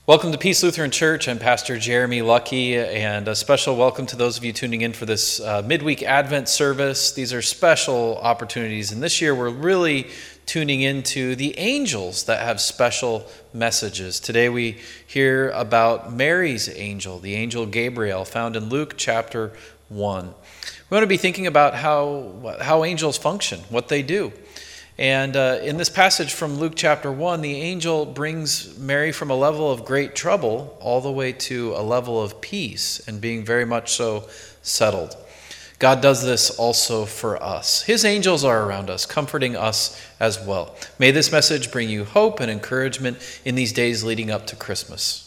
Welcome to Peace Lutheran Church. I'm Pastor Jeremy Lucky, and a special welcome to those of you tuning in for this midweek Advent service. These are special opportunities, and this year we're really tuning into the angels that have special messages. Today we hear about Mary's angel, the angel Gabriel, found in Luke chapter 1. We want to be thinking about how angels function, what they do. And in this passage from Luke chapter 1, the angel brings Mary from a level of great trouble all the way to a level of peace and being very much so settled. God does this also for us. His angels are around us, comforting us as well. May this message bring you hope and encouragement in these days leading up to Christmas.